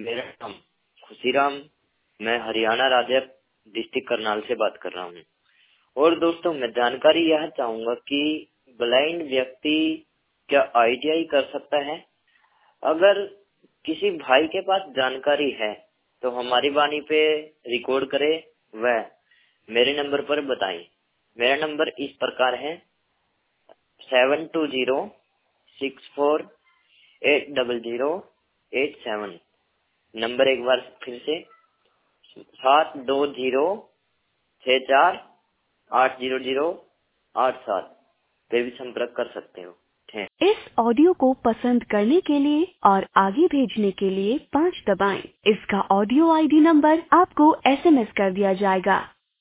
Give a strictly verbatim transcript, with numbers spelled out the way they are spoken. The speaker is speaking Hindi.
मेरा नाम खुशीराम, मैं हरियाणा राज्य डिस्ट्रिक्ट करनाल से बात कर रहा हूँ। और दोस्तों, मैं जानकारी यह चाहूंगा कि ब्लाइंड व्यक्ति क्या आई टी आई कर सकता है? अगर किसी भाई के पास जानकारी है तो हमारी वाणी पे रिकॉर्ड करे व मेरे नंबर पर बताएं। मेरा नंबर इस प्रकार है seven two zero six four eight double zero eight seven. Number एक बार फिर से सात दो जीरो छः चार आठ जीरो जीरो आठ सात पे भी संपर्क कर सकते हो। इस ऑडियो को पसंद करने के लिए और आगे भेजने के लिए पाँच दबाएं। इसका ऑडियो आई डी नंबर आपको एस एम एस कर दिया जाएगा।